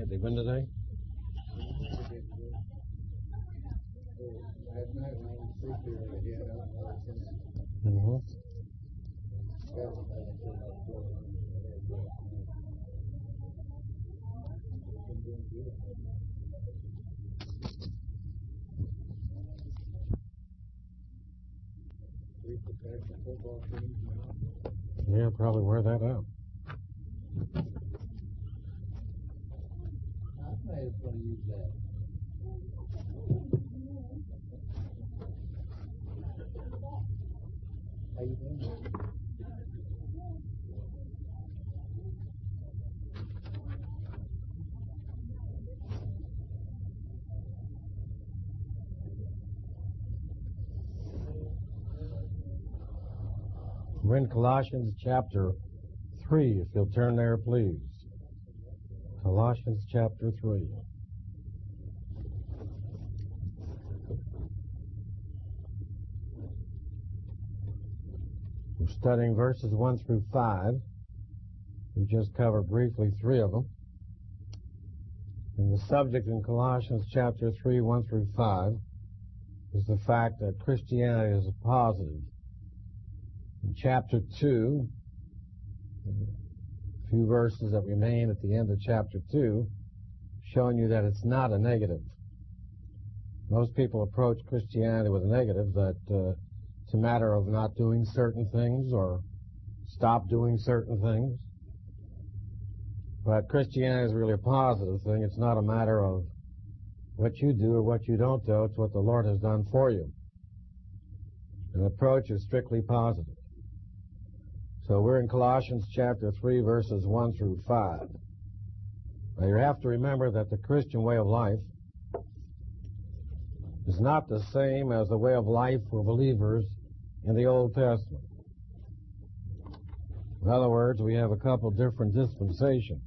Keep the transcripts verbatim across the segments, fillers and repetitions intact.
Have they been today? Mm-hmm. Yeah, probably wear that out. I was going to use that. How you doing? We're in Colossians chapter three, if you'll turn there, please. Colossians chapter three. We're studying verses one through five. We just covered briefly three of them. And the subject in Colossians chapter three, one through five, is the fact that Christianity is a positive. In chapter two, a few verses that remain at the end of chapter two, showing you that it's not a negative. Most people approach Christianity with a negative, that uh, it's a matter of not doing certain things or stop doing certain things. But Christianity is really a positive thing. It's not a matter of what you do or what you don't do. It's what the Lord has done for you. An approach is strictly positive. So we're in Colossians chapter three, verses one through five. Now you have to remember that the Christian way of life is not the same as the way of life for believers in the Old Testament. In other words, we have a couple different dispensations.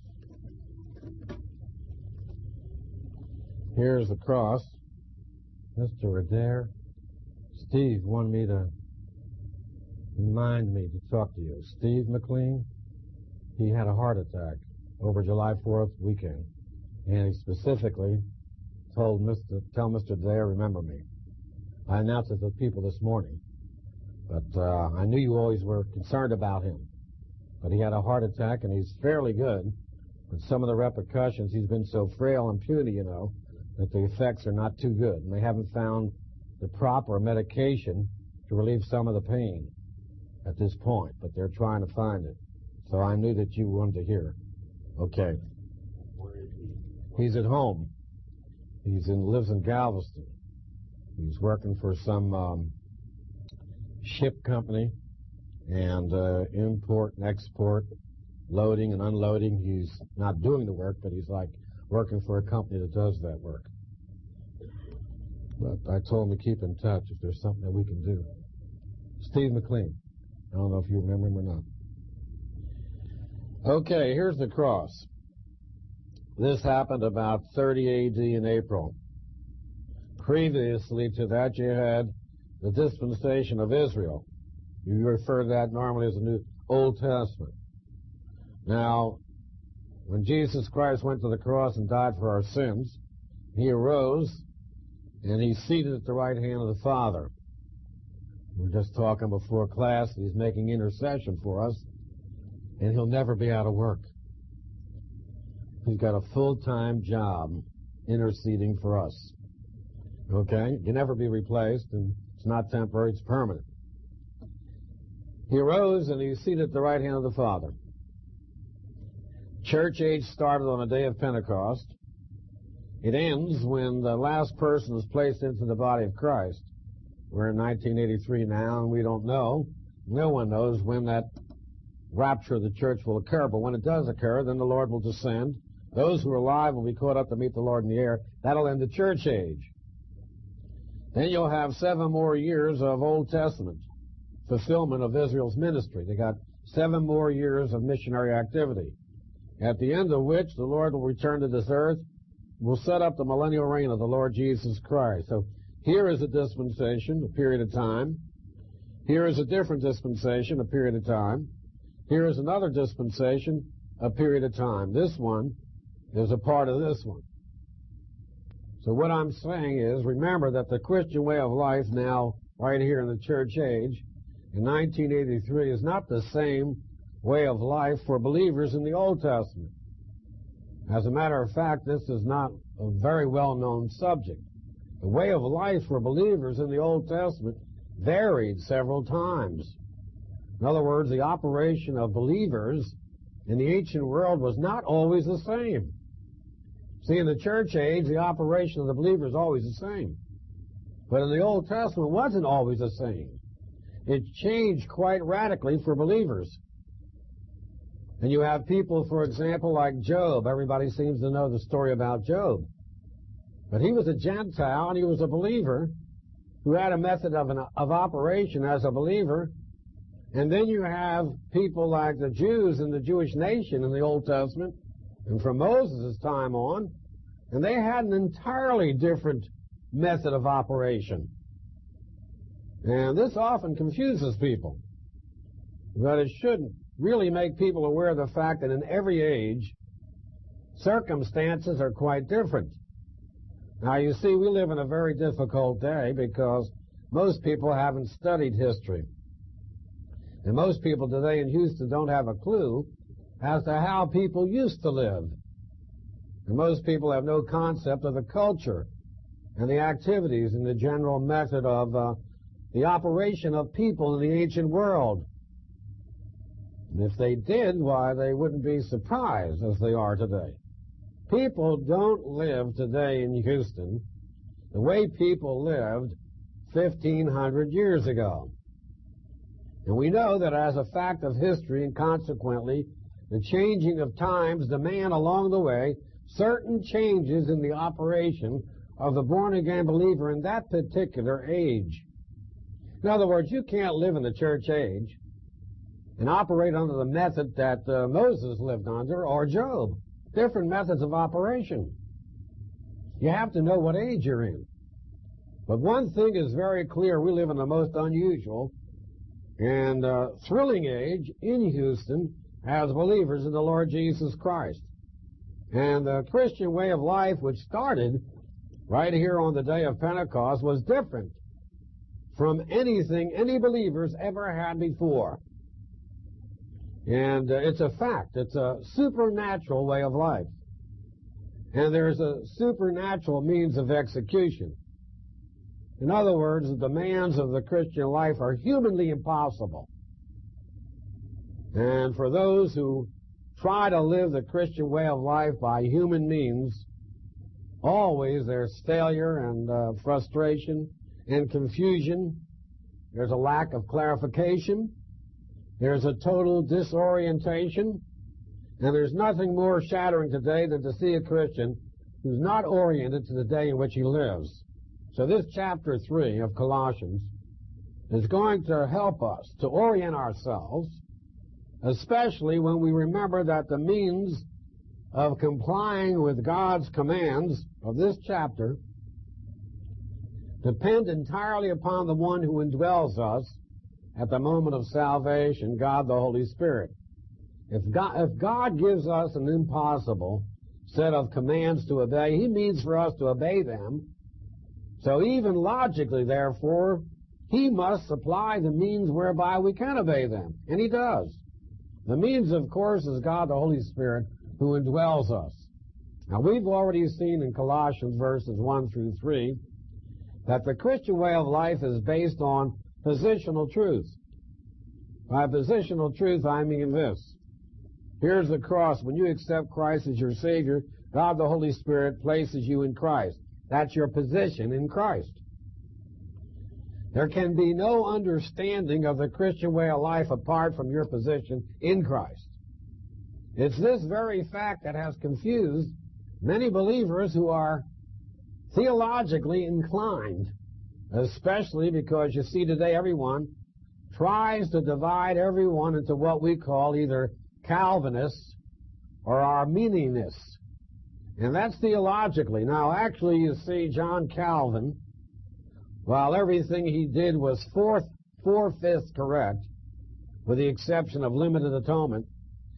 Here's the cross. Mister Adair, Steve wanted me to remind me to talk to you. Steve McLean, he had a heart attack over July fourth weekend, and he specifically told Mister tell Mister Adair, remember me. I announced it to people this morning, but uh, I knew you always were concerned about him. But he had a heart attack, and he's fairly good, but some of the repercussions, he's been so frail and puny, you know, that the effects are not too good, and they haven't found the proper medication to relieve some of the pain at this point, but they're trying to find it. So I knew that you wanted to hear. Okay. He's at home. He's in lives in Galveston. He's working for some um, ship company and uh, import and export, loading and unloading. He's not doing the work, but he's like working for a company that does that work. But I told him to keep in touch if there's something that we can do. Steve McLean. I don't know if you remember him or not. Okay, here's the cross. This happened about thirty A D in April. Previously to that, you had the dispensation of Israel. You refer to that normally as the New Old Testament. Now, when Jesus Christ went to the cross and died for our sins, he arose and he's seated at the right hand of the Father. We were just talking before class that he's making intercession for us, and he'll never be out of work. He's got a full-time job interceding for us. Okay? He can never be replaced, and it's not temporary, it's permanent. He arose and he's seated at the right hand of the Father. Church age started on the day of Pentecost. It ends when the last person is placed into the body of Christ. We're in nineteen eighty-three now, and we don't know. No one knows when that rapture of the church will occur, but when it does occur, then the Lord will descend. Those who are alive will be caught up to meet the Lord in the air. That'll end the church age. Then you'll have seven more years of Old Testament fulfillment of Israel's ministry. They got seven more years of missionary activity, at the end of which the Lord will return to this earth, will set up the millennial reign of the Lord Jesus Christ. So here is a dispensation, a period of time. Here is a different dispensation, a period of time. Here is another dispensation, a period of time. This one is a part of this one. So what I'm saying is, remember that the Christian way of life now, right here in the church age, in nineteen eighty-three, is not the same way of life for believers in the Old Testament. As a matter of fact, this is not a very well-known subject. The way of life for believers in the Old Testament varied several times. In other words, the operation of believers in the ancient world was not always the same. See, in the church age, the operation of the believer is always the same. But in the Old Testament, it wasn't always the same. It changed quite radically for believers. And you have people, for example, like Job. Everybody seems to know the story about Job. But he was a Gentile, and he was a believer who had a method of, an, of operation as a believer. And then you have people like the Jews in the Jewish nation in the Old Testament, and from Moses' time on, and they had an entirely different method of operation. And this often confuses people. But it shouldn't really make people aware of the fact that in every age, circumstances are quite different. Now, you see, we live in a very difficult day because most people haven't studied history. And most people today in Houston don't have a clue as to how people used to live. And most people have no concept of the culture and the activities and the general method of uh, the operation of people in the ancient world. And if they did, why, they wouldn't be surprised as they are today. People don't live today in Houston the way people lived fifteen hundred years ago. And we know that as a fact of history, and consequently, the changing of times demand along the way certain changes in the operation of the born-again believer in that particular age. In other words, you can't live in the church age and operate under the method that uh, Moses lived under or Job. Different methods of operation. You have to know what age you're in. But one thing is very clear. We live in the most unusual and uh, thrilling age in Houston as believers in the Lord Jesus Christ. And the Christian way of life, which started right here on the day of Pentecost, was different from anything any believers ever had before. And uh, it's a fact. It's a supernatural way of life. And there's a supernatural means of execution. In other words, the demands of the Christian life are humanly impossible. And for those who try to live the Christian way of life by human means, always there's failure and uh, frustration and confusion. There's a lack of clarification. There's a total disorientation. And there's nothing more shattering today than to see a Christian who's not oriented to the day in which he lives. So this chapter three of Colossians is going to help us to orient ourselves, especially when we remember that the means of complying with God's commands of this chapter depend entirely upon the one who indwells us at the moment of salvation, God the Holy Spirit. If God, if God gives us an impossible set of commands to obey, He means for us to obey them. So even logically, therefore, He must supply the means whereby we can obey them. And He does. The means, of course, is God the Holy Spirit who indwells us. Now, we've already seen in Colossians verses one through three that the Christian way of life is based on positional truth. By positional truth, I mean this. Here's the cross. When you accept Christ as your Savior, God the Holy Spirit places you in Christ. That's your position in Christ. There can be no understanding of the Christian way of life apart from your position in Christ. It's this very fact that has confused many believers who are theologically inclined, especially because you see today everyone tries to divide everyone into what we call either Calvinists or Arminianists. And that's theologically. Now, actually, you see, John Calvin, while everything he did was fourth, four-fifths correct, with the exception of limited atonement,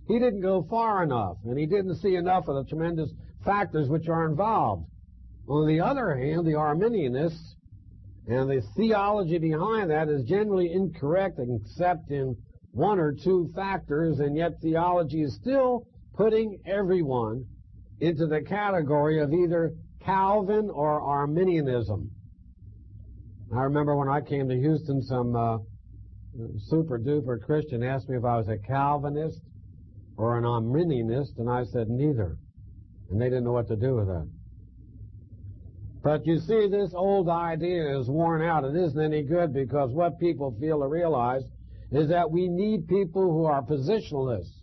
he didn't go far enough, and he didn't see enough of the tremendous factors which are involved. On the other hand, the Arminianists and the theology behind that is generally incorrect except in one or two factors, and yet theology is still putting everyone into the category of either Calvin or Arminianism. I remember when I came to Houston, some uh, super-duper Christian asked me if I was a Calvinist or an Arminianist, and I said neither. And they didn't know what to do with that. But you see, this old idea is worn out. It isn't any good, because what people feel or realize is that we need people who are positionalists,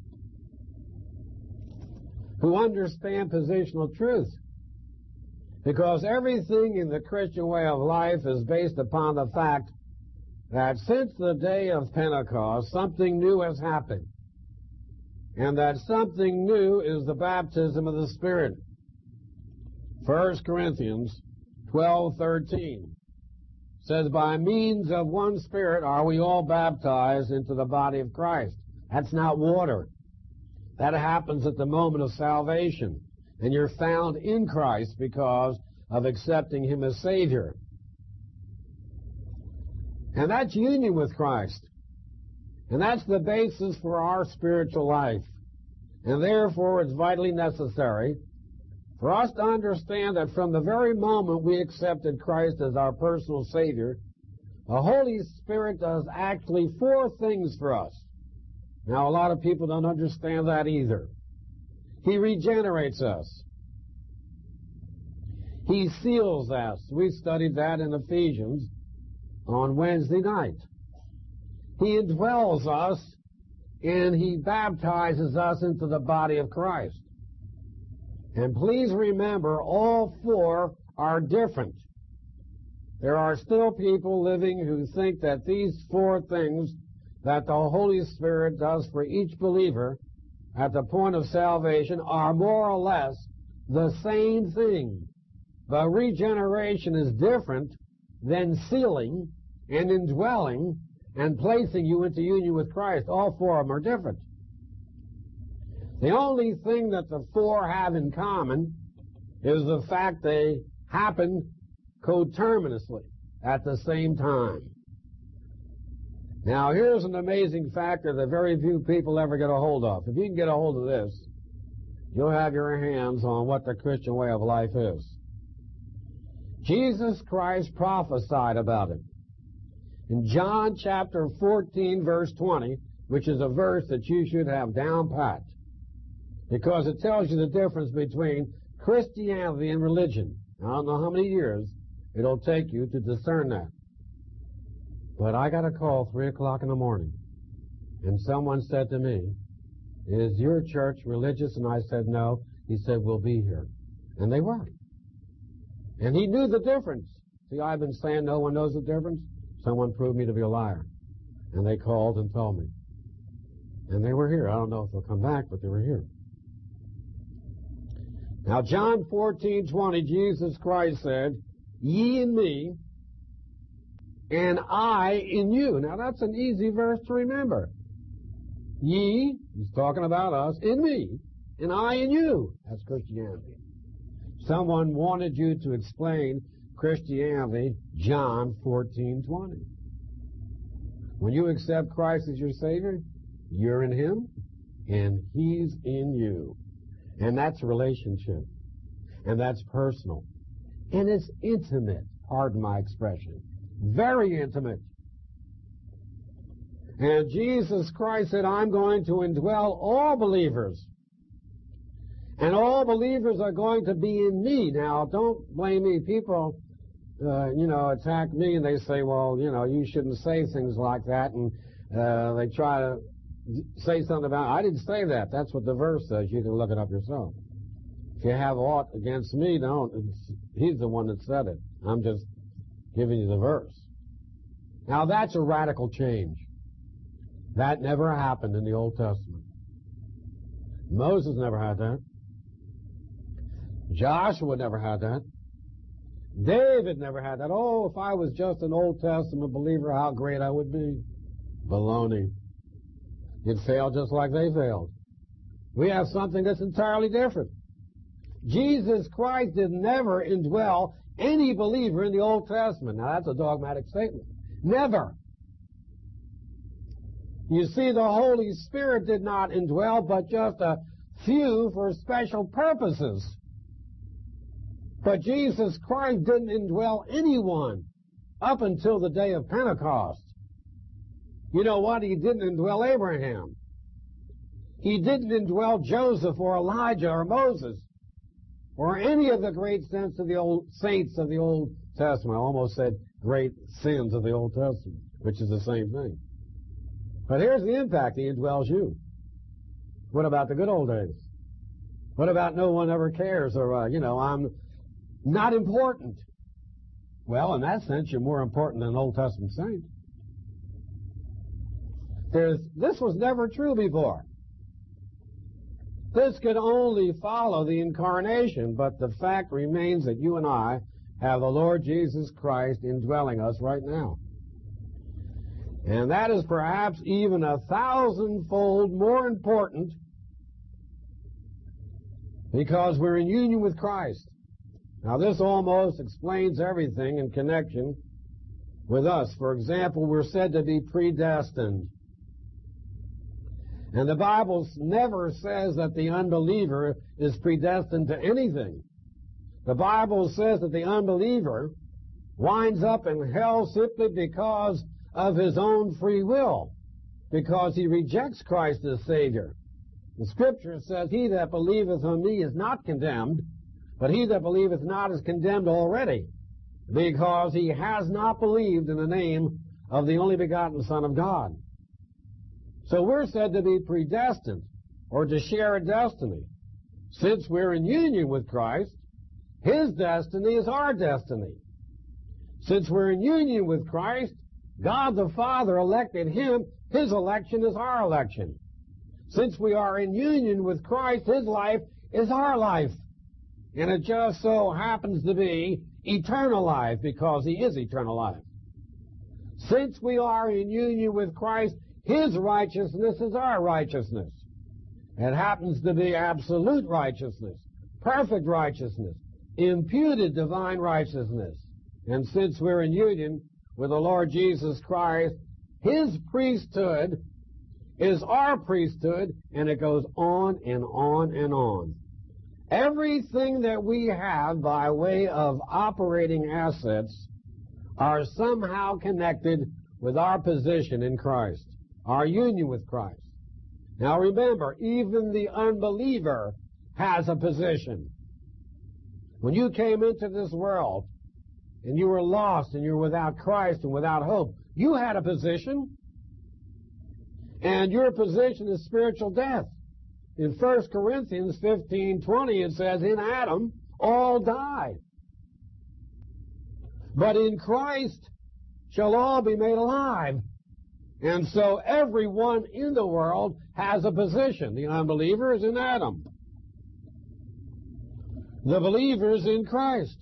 who understand positional truth. Because everything in the Christian way of life is based upon the fact that since the day of Pentecost, something new has happened. And that something new is the baptism of the Spirit. First Corinthians twelve thirteen says, by means of one Spirit are we all baptized into the body of Christ. That's not water. That happens at the moment of salvation. And you're found in Christ because of accepting Him as Savior. And that's union with Christ. And that's the basis for our spiritual life. And therefore it's vitally necessary for us to understand that from the very moment we accepted Christ as our personal Savior, the Holy Spirit does actually four things for us. Now, a lot of people don't understand that either. He regenerates us. He seals us. We studied that in Ephesians on Wednesday night. He indwells us, and He baptizes us into the body of Christ. And please remember, all four are different. There are still people living who think that these four things that the Holy Spirit does for each believer at the point of salvation are more or less the same thing. But regeneration is different than sealing and indwelling and placing you into union with Christ. All four of them are different. The only thing that the four have in common is the fact they happen coterminously at the same time. Now, here's an amazing factor that very few people ever get a hold of. If you can get a hold of this, you'll have your hands on what the Christian way of life is. Jesus Christ prophesied about it. In John chapter fourteen, verse twenty, which is a verse that you should have down pat, because it tells you the difference between Christianity and religion. I don't know how many years it'll take you to discern that. But I got a call three o'clock in the morning, and someone said to me, is your church religious? And I said, no. He said, we'll be here. And they were. And he knew the difference. See, I've been saying no one knows the difference. Someone proved me to be a liar. And they called and told me. And they were here. I don't know if they'll come back, but they were here. Now, John fourteen twenty, Jesus Christ said, ye in me, and I in you. Now, that's an easy verse to remember. Ye, he's talking about us, in me, and I in you. That's Christianity. Someone wanted you to explain Christianity, John fourteen twenty. When you accept Christ as your Savior, you're in Him, and He's in you. And that's a relationship. And that's personal. And it's intimate, pardon my expression. Very intimate. And Jesus Christ said, I'm going to indwell all believers. And all believers are going to be in me. Now, don't blame me. People, uh, you know, attack me and they say, well, you know, you shouldn't say things like that. And uh, they try to say something about it. I didn't say that. That's what the verse says. You can look it up yourself. If you have aught against me, don't. It's, he's the one that said it. I'm just giving you the verse. Now, that's a radical change. That never happened in the Old Testament. Moses never had that. Joshua never had that. David never had that. Oh, if I was just an Old Testament believer, how great I would be. Baloney. You'd fail just like they failed. We have something that's entirely different. Jesus Christ did never indwell any believer in the Old Testament. Now, that's a dogmatic statement. Never. You see, the Holy Spirit did not indwell but just a few for special purposes. But Jesus Christ didn't indwell anyone up until the day of Pentecost. You know what? He didn't indwell Abraham. He didn't indwell Joseph or Elijah or Moses or any of the great saints of the old saints of the Old Testament. I almost said great sins of the Old Testament, which is the same thing. But here's the impact. He indwells you. What about the good old days? What about no one ever cares or, uh, you know, I'm not important? Well, in that sense, you're more important than an Old Testament saint. There's, this was never true before. This could only follow the incarnation, but the fact remains that you and I have the Lord Jesus Christ indwelling us right now. And that is perhaps even a thousandfold more important because we're in union with Christ. Now, this almost explains everything in connection with us. For example, we're said to be predestined. And the Bible never says that the unbeliever is predestined to anything. The Bible says that the unbeliever winds up in hell simply because of his own free will, because he rejects Christ as Savior. The Scripture says, he that believeth on me is not condemned, but he that believeth not is condemned already, because he has not believed in the name of the only begotten Son of God. So we're said to be predestined, or to share a destiny. Since we're in union with Christ, his destiny is our destiny. Since we're in union with Christ, God the Father elected him. His election is our election. Since we are in union with Christ, his life is our life. And it just so happens to be eternal life because he is eternal life. Since we are in union with Christ, his righteousness is our righteousness. It happens to be absolute righteousness, perfect righteousness, imputed divine righteousness. And since we're in union with the Lord Jesus Christ, his priesthood is our priesthood, and it goes on and on and on. Everything that we have by way of operating assets are somehow connected with our position in Christ, our union with Christ. Now remember, even the unbeliever has a position. When you came into this world and you were lost and you were without Christ and without hope, you had a position. And your position is spiritual death. In First Corinthians fifteen twenty, it says, in Adam, all die. But in Christ shall all be made alive. And so everyone in the world has a position. The unbeliever is in Adam. The believer is in Christ.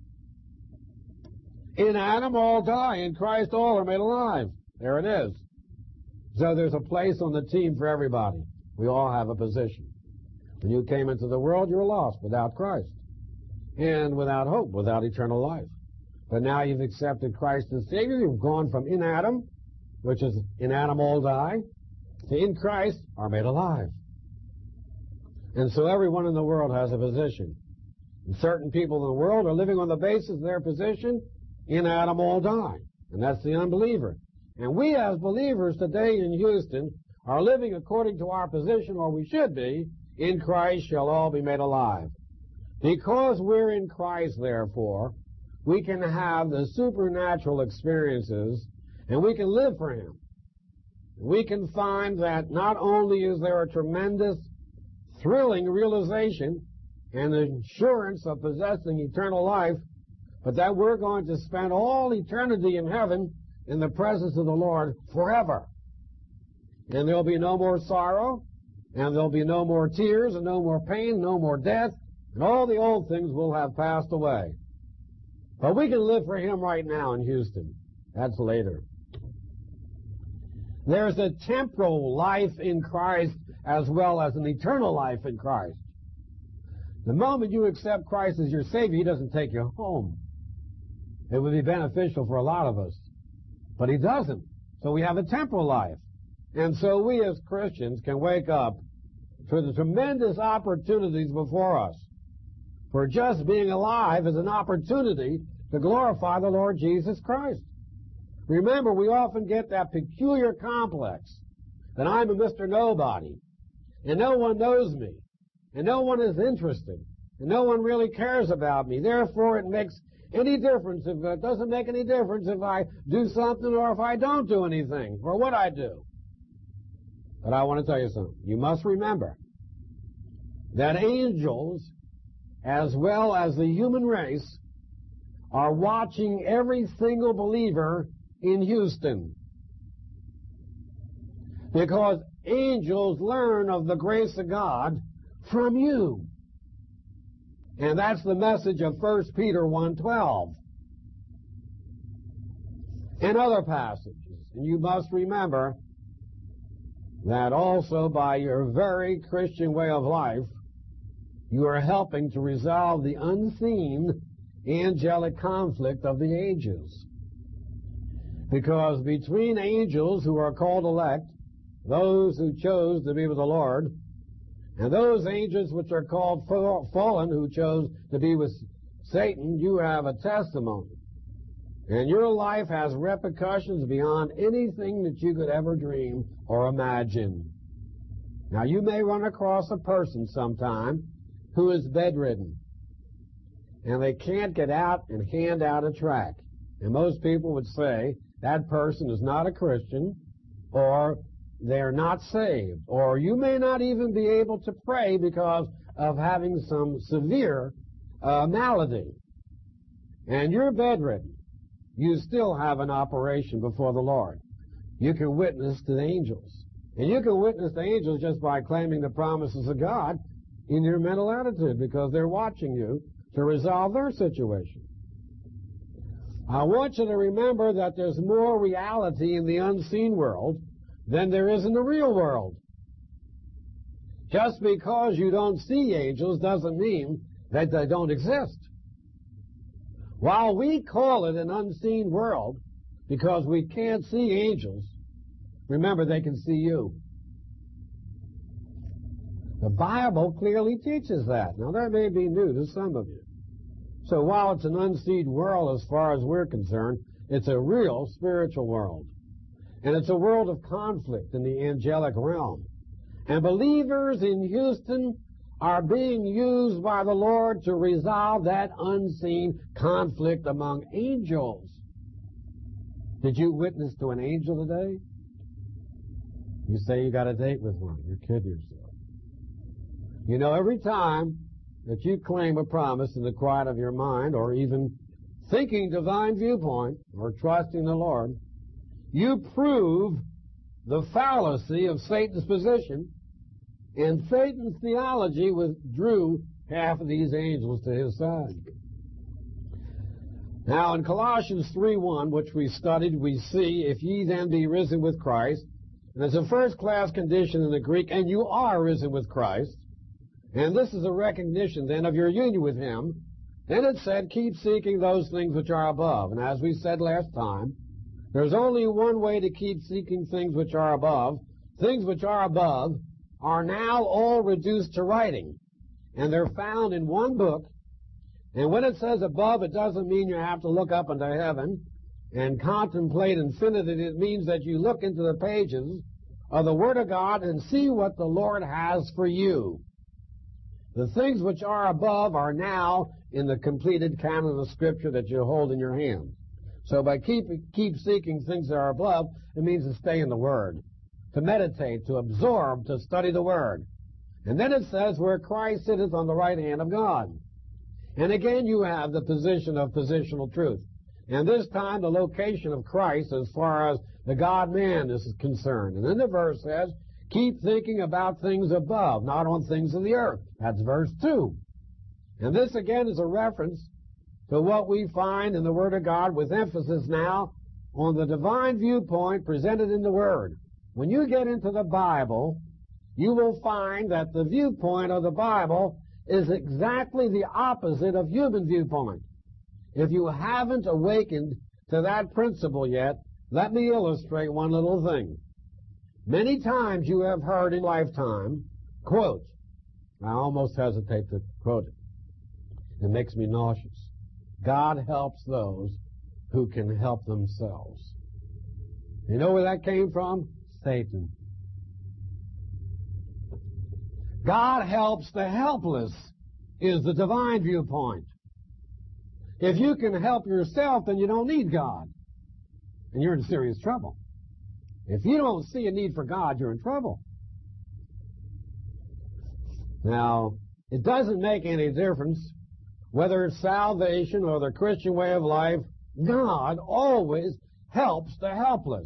In Adam all die. In Christ all are made alive. There it is. So there's a place on the team for everybody. We all have a position. When you came into the world, you were lost without Christ and without hope, without eternal life. But now you've accepted Christ as Savior. You've gone from in Adam, which is in Adam all die, to in Christ are made alive. And so everyone in the world has a position. And certain people in the world are living on the basis of their position, in Adam all die. And that's the unbeliever. And we as believers today in Houston are living according to our position, or we should be, in Christ shall all be made alive. Because we're in Christ, therefore, we can have the supernatural experiences and we can live for him. We can find that not only is there a tremendous, thrilling realization and assurance of possessing eternal life, but that we're going to spend all eternity in heaven in the presence of the Lord forever. And there'll be no more sorrow, and there'll be no more tears, and no more pain, no more death, and all the old things will have passed away. But we can live for him right now in Houston. That's later. There's a temporal life in Christ as well as an eternal life in Christ. The moment you accept Christ as your Savior, He doesn't take you home. It would be beneficial for a lot of us. But He doesn't. So we have a temporal life. And so we as Christians can wake up to the tremendous opportunities before us. For just being alive is an opportunity to glorify the Lord Jesus Christ. Remember, we often get that peculiar complex that I'm a Mister Nobody, and no one knows me, and no one is interested, and no one really cares about me. Therefore, it makes any difference if it doesn't make any difference if I do something or if I don't do anything, or what I do. But I want to tell you something. You must remember that angels, as well as the human race, are watching every single believer in Houston. Because angels learn of the grace of God from you. And that's the message of First Peter one twelve. And other passages. And you must remember that also by your very Christian way of life, you are helping to resolve the unseen angelic conflict of the ages. Because between angels who are called elect, those who chose to be with the Lord, and those angels which are called fallen who chose to be with Satan, you have a testimony. And your life has repercussions beyond anything that you could ever dream or imagine. Now, you may run across a person sometime who is bedridden, and they can't get out and hand out a tract. And most people would say that person is not a Christian, or they're not saved, or you may not even be able to pray because of having some severe uh, malady. And you're bedridden. You still have an operation before the Lord. You can witness to the angels. And you can witness to angels just by claiming the promises of God in your mental attitude, because they're watching you to resolve their situation. I want you to remember that there's more reality in the unseen world than there is in the real world. Just because you don't see angels doesn't mean that they don't exist. While we call it an unseen world because we can't see angels, remember they can see you. The Bible clearly teaches that. Now, that may be new to some of you. So while it's an unseen world as far as we're concerned, it's a real spiritual world. And it's a world of conflict in the angelic realm. And believers in Houston are being used by the Lord to resolve that unseen conflict among angels. Did you witness to an angel today? You say you got a date with one. You're kidding yourself. You know, every time that you claim a promise in the quiet of your mind, or even thinking divine viewpoint, or trusting the Lord, you prove the fallacy of Satan's position, and Satan's theology withdrew half of these angels to his side. Now, in Colossians three one, which we studied, we see, if ye then be risen with Christ, and it's a first-class condition in the Greek, and you are risen with Christ, and this is a recognition then of your union with Him, then it said, keep seeking those things which are above. And as we said last time, there's only one way to keep seeking things which are above. Things which are above are now all reduced to writing, and they're found in one book. And when it says above, it doesn't mean you have to look up into heaven and contemplate infinity. It means that you look into the pages of the Word of God and see what the Lord has for you. The things which are above are now in the completed canon of Scripture that you hold in your hand. So by keep, keep seeking things that are above, it means to stay in the Word, to meditate, to absorb, to study the Word. And then it says, where Christ sitteth on the right hand of God. And again, you have the position of positional truth. And this time, the location of Christ as far as the God-man is concerned. And then the verse says, keep thinking about things above, not on things of the earth. That's verse two. And this again is a reference to what we find in the Word of God, with emphasis now on the divine viewpoint presented in the Word. when you get into the Bible, you will find that the viewpoint of the Bible is exactly the opposite of human viewpoint. If you haven't awakened to that principle yet, let me illustrate one little thing. Many times you have heard in lifetime, quote, I almost hesitate to quote it. It makes me nauseous. God helps those who can help themselves. You know where that came from? Satan. God helps the helpless is the divine viewpoint. If you can help yourself, then you don't need God. And you're in serious trouble. If you don't see a need for God, you're in trouble. Now, it doesn't make any difference whether it's salvation or the Christian way of life. God always helps the helpless.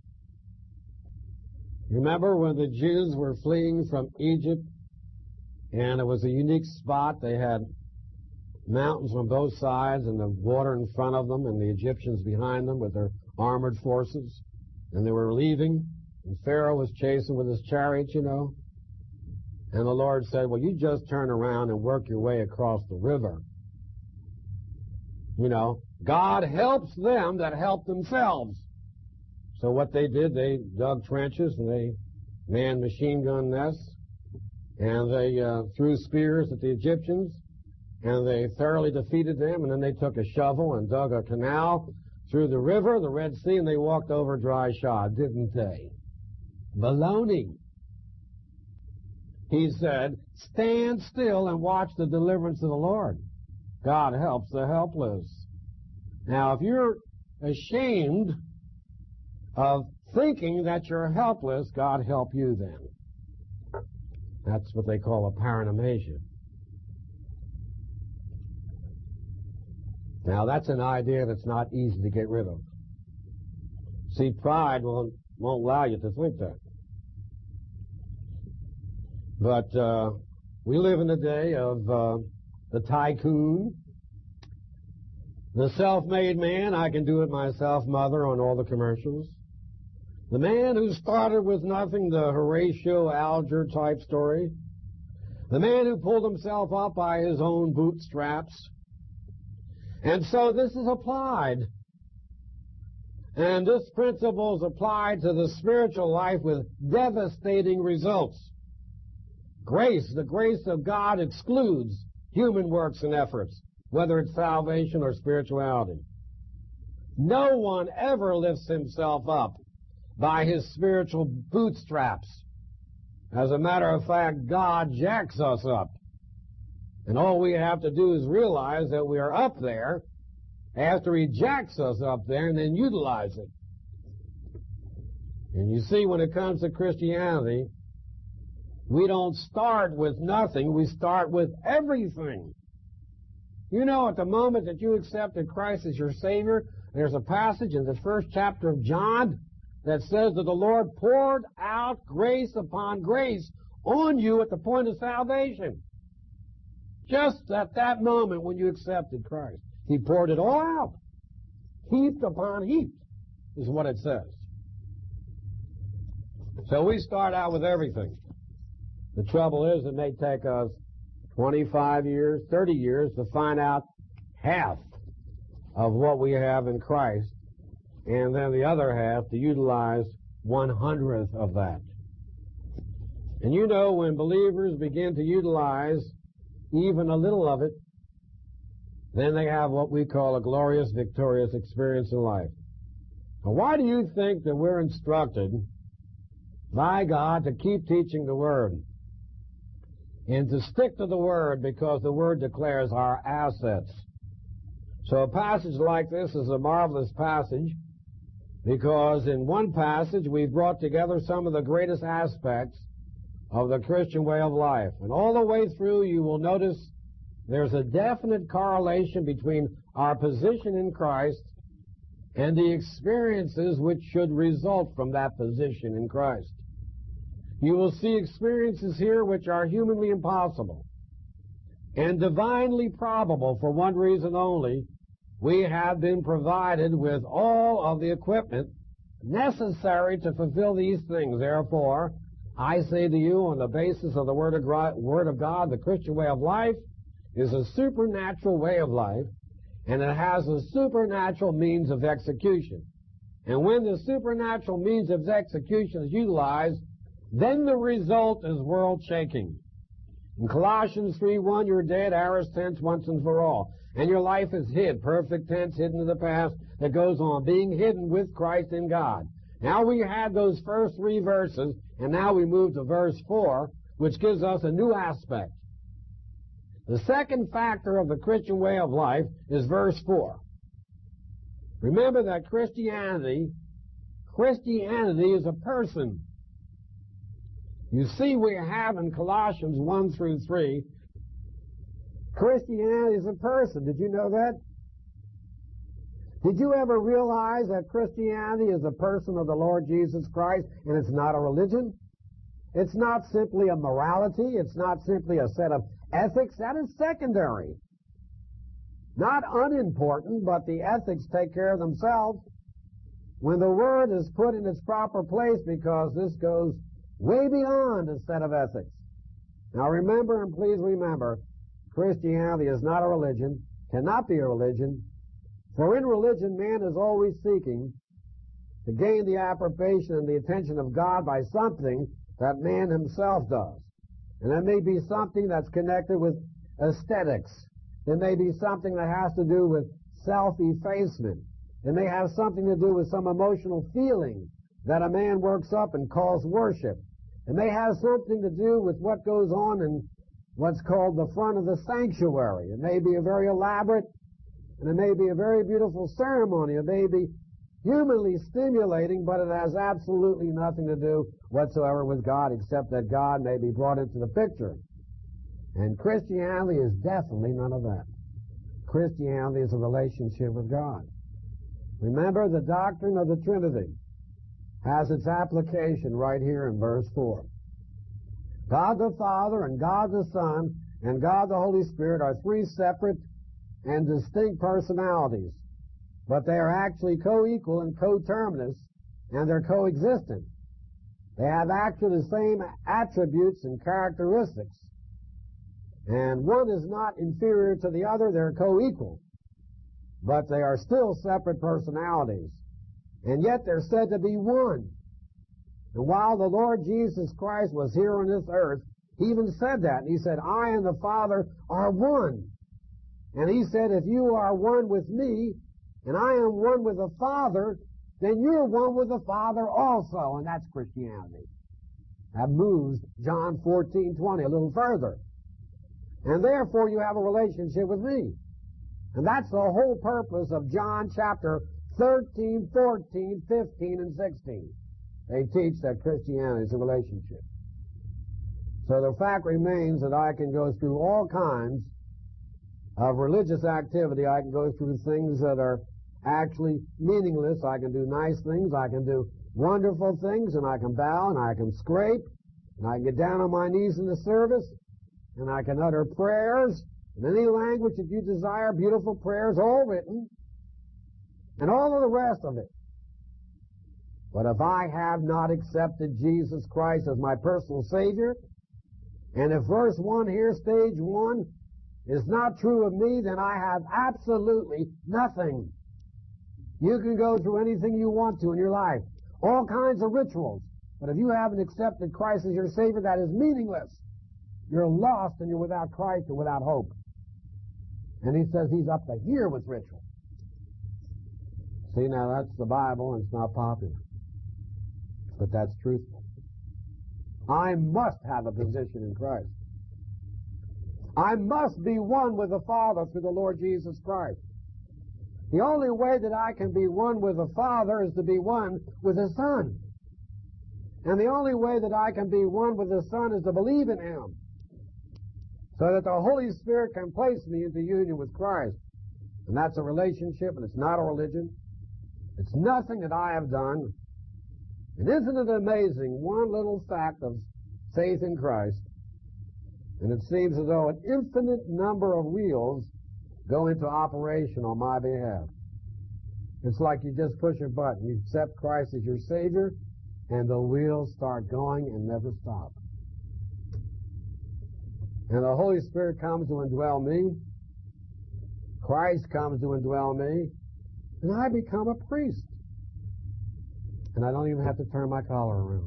Remember when the Jews were fleeing from Egypt, and it was a unique spot. They had mountains on both sides and the water in front of them and the Egyptians behind them with their armored forces. And they were leaving, and Pharaoh was chasing with his chariots, you know. And the Lord said, well, you just turn around and work your way across the river. You know, God helps them that help themselves. So what they did, they dug trenches and they manned machine gun nests, and they uh, threw spears at the Egyptians, and they thoroughly defeated them, and then they took a shovel and dug a canal through the river, the Red Sea, and they walked over dry shod, didn't they? Baloney. He said, stand still and watch the deliverance of the Lord. God helps the helpless. Now, if you're ashamed of thinking that you're helpless, God help you then. That's what they call a paranomasia. Now, that's an idea that's not easy to get rid of. See, pride won't, won't allow you to think that. But uh, we live in the day of uh, the tycoon, the self-made man, I can do it myself, mother on all the commercials. The man who started with nothing, the Horatio Alger type story. The man who pulled himself up by his own bootstraps. And so this is applied. And this principle is applied to the spiritual life with devastating results. Grace, the grace of God excludes human works and efforts, whether it's salvation or spirituality. No one ever lifts himself up by his spiritual bootstraps. As a matter of fact, God jacks us up. And all we have to do is realize that we are up there after he jacks us up there and then utilize it. And you see, when it comes to Christianity, we don't start with nothing, we start with everything. You know, at the moment that you accepted Christ as your Savior, there's a passage in the first chapter of John that says that the Lord poured out grace upon grace on you at the point of salvation. Just at that moment when you accepted Christ. He poured it all out. Heaped upon heap is what it says. So we start out with everything. The trouble is it may take us twenty-five years, thirty years to find out half of what we have in Christ, and then the other half to utilize one hundredth of that. And you know, when believers begin to utilize even a little of it, then they have what we call a glorious, victorious experience in life. Now, why do you think that we're instructed by God to keep teaching the Word and to stick to the Word? Because the Word declares our assets. So a passage like this is a marvelous passage because in one passage we've brought together some of the greatest aspects of the Christian way of life. And all the way through you will notice there's a definite correlation between our position in Christ and the experiences which should result from that position in Christ. You will see experiences here which are humanly impossible and divinely probable for one reason only. We have been provided with all of the equipment necessary to fulfill these things. Therefore, I say to you, on the basis of the Word of God, Word of God, the Christian way of life is a supernatural way of life, and it has a supernatural means of execution. And when the supernatural means of execution is utilized, then the result is world-shaking. In Colossians three one, you're dead, aorist tense, once and for all. And your life is hid, perfect tense, hidden in the past, that goes on, being hidden with Christ in God. Now we had those first three verses, and now we move to verse four, which gives us a new aspect. The second factor of the Christian way of life is verse four. Remember that Christianity, Christianity is a person. You see, we have in Colossians one through three, Christianity is a person. Did you know that? Did you ever realize that Christianity is a person of the Lord Jesus Christ, and it's not a religion? It's not simply a morality. It's not simply a set of ethics. That is secondary. Not unimportant, but the ethics take care of themselves when the Word is put in its proper place, because this goes way beyond a set of ethics. Now remember, and please remember, Christianity is not a religion, cannot be a religion, for in religion man is always seeking to gain the approbation and the attention of God by something that man himself does. And it may be something that's connected with aesthetics. It may be something that has to do with self-effacement. It may have something to do with some emotional feeling that a man works up and calls worship. It may have something to do with what goes on in what's called the front of the sanctuary. It may be a very elaborate, and it may be a very beautiful ceremony. It may be humanly stimulating, but it has absolutely nothing to do whatsoever with God, except that God may be brought into the picture. And Christianity is definitely none of that. Christianity is a relationship with God. Remember, the doctrine of the Trinity has its application right here in verse four. God the Father and God the Son and God the Holy Spirit are three separate and distinct personalities, but they are actually co-equal and coterminous, and they're coexistent. They have actually the same attributes and characteristics. And one is not inferior to the other, they're co-equal. But they are still separate personalities. And yet they're said to be one. And while the Lord Jesus Christ was here on this earth, he even said that. And he said, I and the Father are one. And he said, if you are one with me, and I am one with the Father, then you're one with the Father also. And that's Christianity. That moves John fourteen twenty a little further. And therefore you have a relationship with me. And that's the whole purpose of John chapter thirteen, fourteen, fifteen, and sixteen. They teach that Christianity is a relationship. So the fact remains that I can go through all kinds of religious activity. I can go through things that are actually meaningless. I can do nice things. I can do wonderful things, and I can bow, and I can scrape, and I can get down on my knees in the service, and I can utter prayers in any language that you desire, beautiful prayers, all written, and all of the rest of it. But if I have not accepted Jesus Christ as my personal Savior, and if verse one here, stage one, is not true of me, then I have absolutely nothing. You can go through anything you want to in your life, all kinds of rituals, but if you haven't accepted Christ as your Savior, that is meaningless. You're lost and you're without Christ and without hope. And he says he's up to here with ritual. See, now that's the Bible and it's not popular. But that's truthful. I must have a position in Christ. I must be one with the Father through the Lord Jesus Christ. The only way that I can be one with the Father is to be one with the Son. And the only way that I can be one with the Son is to believe in Him, so that the Holy Spirit can place me into union with Christ. And that's a relationship, and it's not a religion. It's nothing that I have done. And isn't it amazing, one little fact of faith in Christ, and it seems as though an infinite number of wheels go into operation on my behalf. It's like you just push a button. You accept Christ as your Savior, and the wheels start going and never stop. And the Holy Spirit comes to indwell me. Christ comes to indwell me. And I become a priest. And I don't even have to turn my collar around.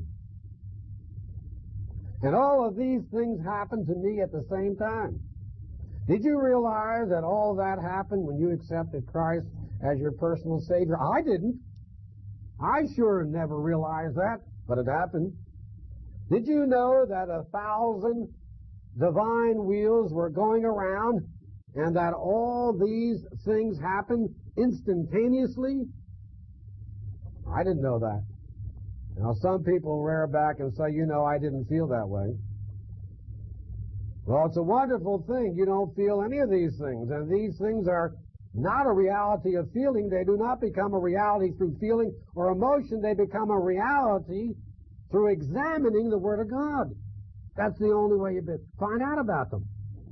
And all of these things happen to me at the same time. Did you realize that all that happened when you accepted Christ as your personal Savior? I didn't. I sure never realized that, but it happened. Did you know that a thousand divine wheels were going around and that all these things happened instantaneously? I didn't know that. Now, some people rear back and say, you know, I didn't feel that way. Well, it's a wonderful thing. You don't feel any of these things. And these things are not a reality of feeling. They do not become a reality through feeling or emotion. They become a reality through examining the Word of God. That's the only way you find out about them.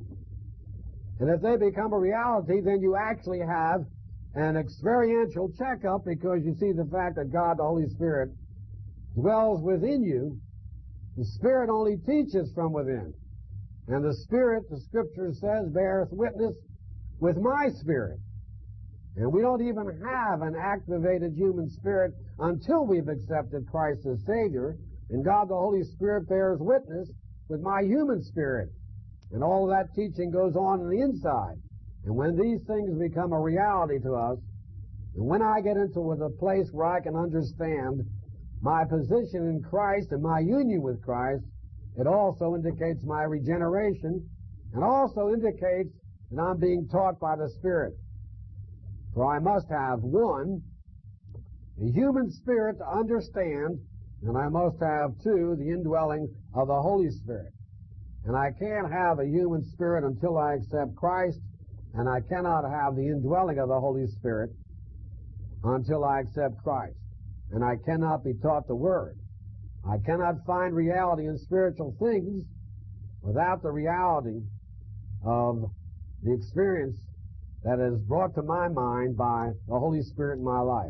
And if they become a reality, then you actually have an experiential checkup, because you see the fact that God, the Holy Spirit, dwells within you. The Spirit only teaches from within. And the Spirit, the Scripture says, beareth witness with my spirit. And we don't even have an activated human spirit until we've accepted Christ as Savior. And God, the Holy Spirit, bears witness with my human spirit. And all of that teaching goes on in the inside. And when these things become a reality to us, and when I get into a place where I can understand my position in Christ and my union with Christ, it also indicates my regeneration, and also indicates that I'm being taught by the Spirit. For I must have, one, a human spirit to understand, and I must have, two, the indwelling of the Holy Spirit. And I can't have a human spirit until I accept Christ, and I cannot have the indwelling of the Holy Spirit until I accept Christ. And I cannot be taught the Word. I cannot find reality in spiritual things without the reality of the experience that is brought to my mind by the Holy Spirit in my life.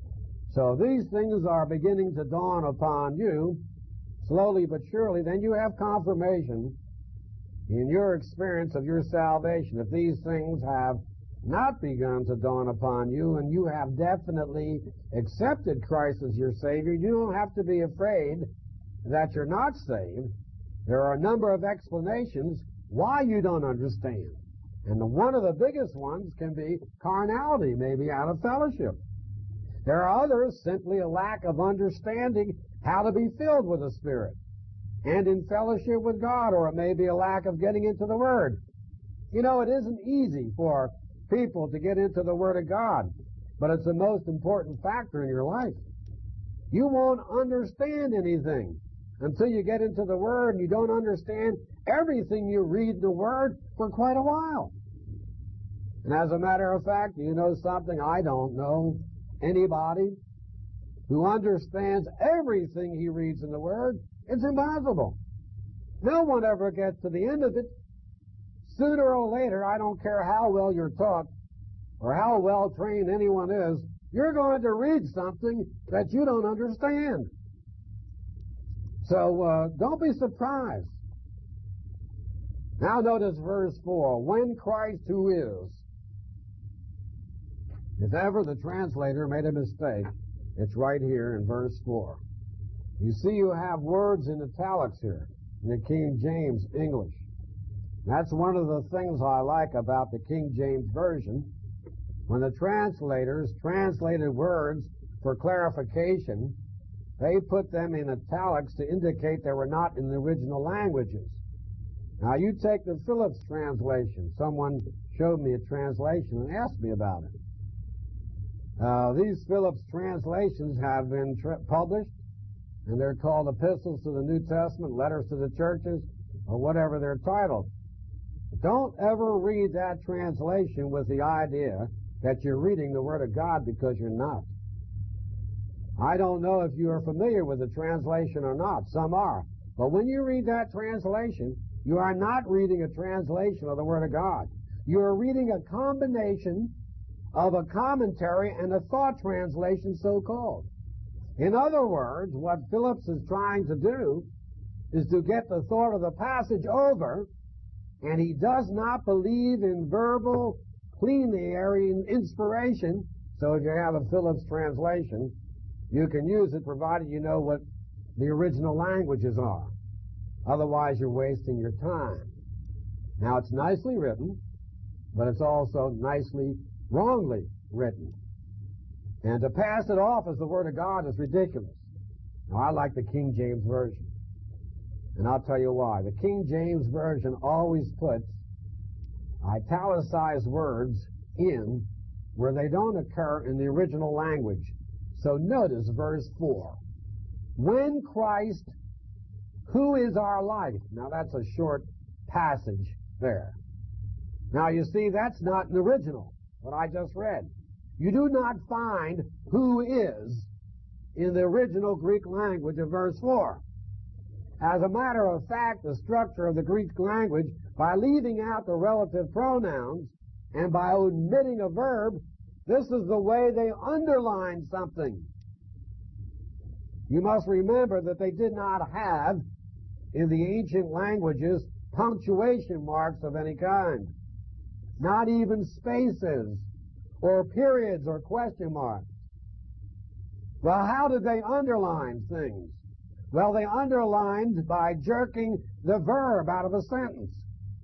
So these things are beginning to dawn upon you, slowly but surely. Then you have confirmation in your experience of your salvation. If these things have not begun to dawn upon you, and you have definitely accepted Christ as your Savior, you don't have to be afraid that you're not saved. There are a number of explanations why you don't understand. And the, one of the biggest ones can be carnality, maybe out of fellowship. There are others, simply a lack of understanding how to be filled with the Spirit and in fellowship with God, or it may be a lack of getting into the Word. You know, it isn't easy for people to get into the Word of God, but it's the most important factor in your life. You won't understand anything until you get into the Word, and you don't understand everything you read in the Word for quite a while. And as a matter of fact, you know something? I don't know anybody who understands everything he reads in the Word. It's impossible. No one ever gets to the end of it. Sooner or later, I don't care how well you're taught or how well trained anyone is, you're going to read something that you don't understand. So uh, don't be surprised. Now notice verse four. When Christ who is. If ever the translator made a mistake, it's right here in verse four. You see you have words in italics here in the King James English. That's one of the things I like about the King James Version. When the translators translated words for clarification, they put them in italics to indicate they were not in the original languages. Now you take the Phillips translation. Someone showed me a translation and asked me about it. Uh, these Phillips translations have been tra- published, and they're called epistles to the New Testament, letters to the churches, or whatever they're titled. Don't ever read that translation with the idea that you're reading the Word of God, because you're not. I don't know if you are familiar with the translation or not. Some are. But when you read that translation, you are not reading a translation of the Word of God. You are reading a combination of a commentary and a thought translation, so-called. In other words, what Phillips is trying to do is to get the thought of the passage over, and he does not believe in verbal plenary inspiration. So if you have a Phillips translation, you can use it provided you know what the original languages are. Otherwise, you're wasting your time. Now, it's nicely written, but it's also nicely wrongly written. And to pass it off as the Word of God is ridiculous. Now, I like the King James Version. And I'll tell you why. The King James Version always puts italicized words in where they don't occur in the original language. So notice verse four. When Christ, who is our life. Now that's a short passage there. Now you see, that's not an original, what I just read. You do not find who is in the original Greek language of verse four. As a matter of fact, the structure of the Greek language, by leaving out the relative pronouns and by omitting a verb, this is the way they underline something. You must remember that they did not have, in the ancient languages, punctuation marks of any kind. Not even spaces, or periods, or question marks. Well, how did they underline things? Well, they underlined by jerking the verb out of a sentence.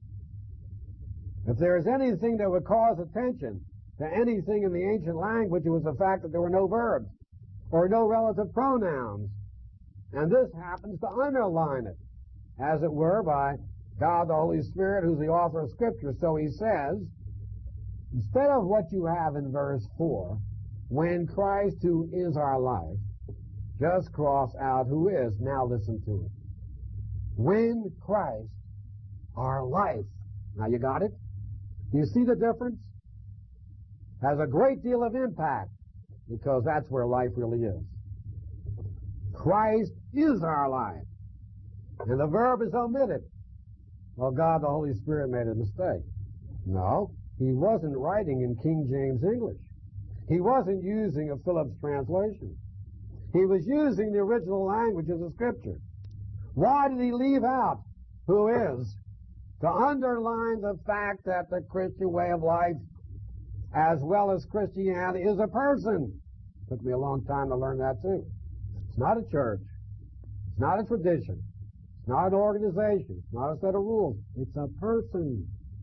If there is anything that would cause attention to anything in the ancient language, it was the fact that there were no verbs or no relative pronouns. And this happens to underline it, as it were, by God the Holy Spirit, who's the author of Scripture. So he says, instead of what you have in verse four, when Christ, who is our life, just cross out who is. Now listen to it. When Christ, our life. Now you got it? Do you see the difference? Has a great deal of impact, because that's where life really is. Christ is our life. And the verb is omitted. Well, God the Holy Spirit made a mistake. No, he wasn't writing in King James English. He wasn't using a Phillips translation. He was using the original language of the Scripture. Why did he leave out who is? To underline the fact that the Christian way of life, as well as Christianity, is a person. Took me a long time to learn that too. It's not a church. It's not a tradition. It's not an organization. It's not a set of rules. It's a person.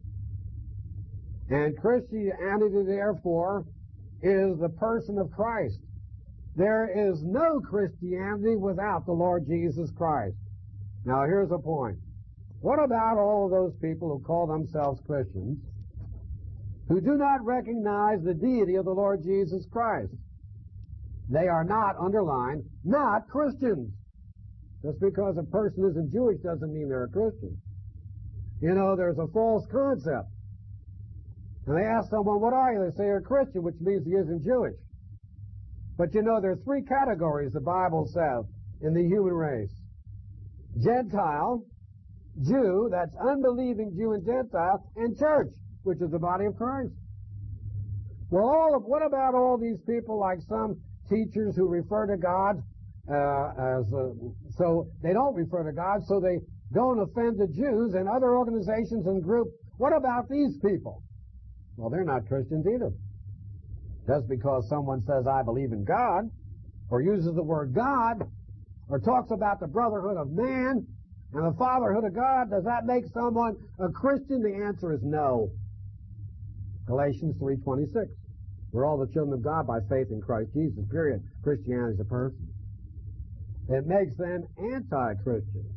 And Christianity, therefore, is the person of Christ. There is no Christianity without the Lord Jesus Christ. Now, here's a point. What about all of those people who call themselves Christians who do not recognize the deity of the Lord Jesus Christ? They are not, underlined, not Christians. Just because a person isn't Jewish doesn't mean they're a Christian. You know, there's a false concept. And they ask someone, what are you? They say, you're a Christian, which means he isn't Jewish. But you know, there are three categories, the Bible says, in the human race. Gentile, Jew, that's unbelieving Jew and Gentile, and church, which is the body of Christ. Well, all of, what about all these people, like some teachers who refer to God uh, as, uh, so they don't refer to God, so they don't offend the Jews and other organizations and groups. What about these people? Well, they're not Christians either. Just because someone says, I believe in God, or uses the word God, or talks about the brotherhood of man and the fatherhood of God, does that make someone a Christian? The answer is no. Galatians three twenty-six. We're all the children of God by faith in Christ Jesus, period. Christianity is a person. It makes them anti-Christian.